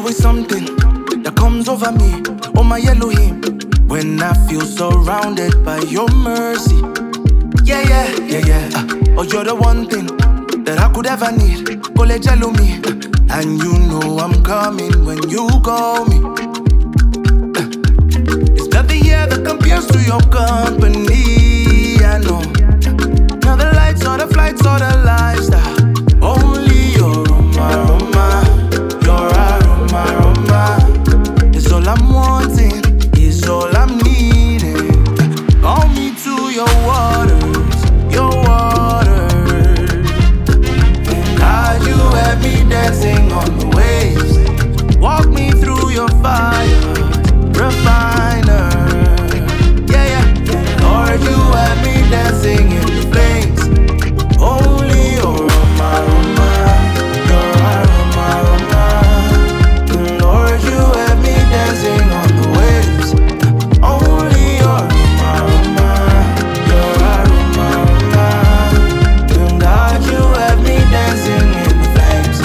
always something that comes over me. Oh my Elohim, when I feel surrounded by your mercy. Yeah, yeah, yeah, yeah. Oh, you're the one thing that I could ever need. Kole jello me, and you know I'm coming when you call me. It's nothing here that compares to your company. I know. Now the lights or the flights or the lifestyle. Only your aroma, your aroma, aroma. It's all I'm wanting, it's all I'm needing. Call me to your waters, your waters. And God, you have me dancing on the waves. Walk me through your fire, refiner. Yeah, yeah. Lord, you have me dancing in the flames. Only your aroma, aroma, your aroma, aroma. Lord, you have me dancing on the waves. Only your aroma, aroma, your aroma, aroma. And God, you have me dancing in the flames.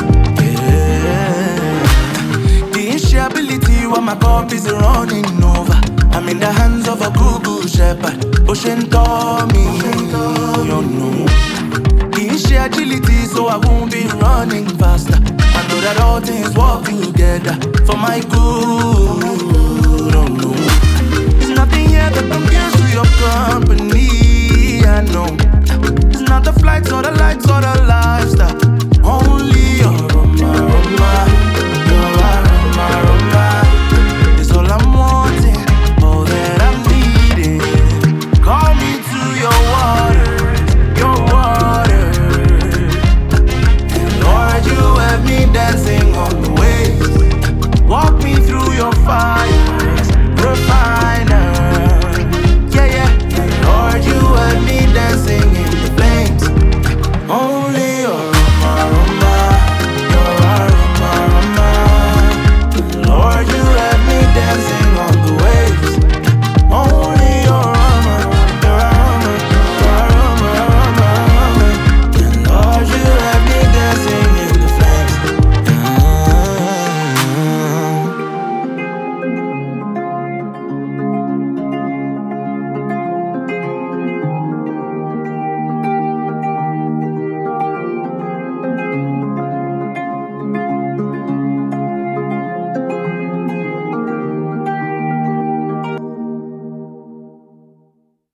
Yeah. The instability when my cup is running over. I'm in the hands of a good shepherd, pushing toward me. You know. Agility, so I won't be running faster. I know that all things work together for my good. Oh no, there's nothing here that compares to your company. I know it's not the flights or the lights or the